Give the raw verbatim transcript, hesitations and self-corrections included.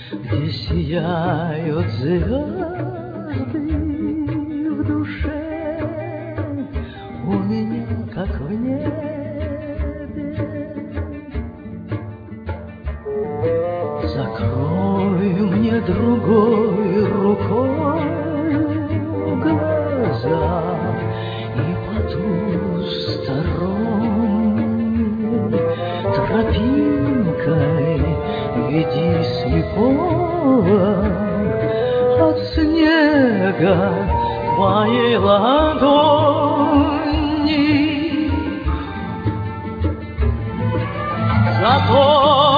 где сияют звезды в душе, у меня как в небе. Закрой мне другой рукой глаза, и потусторонней тропинкой веди слепого от снега твоей ладони. Зато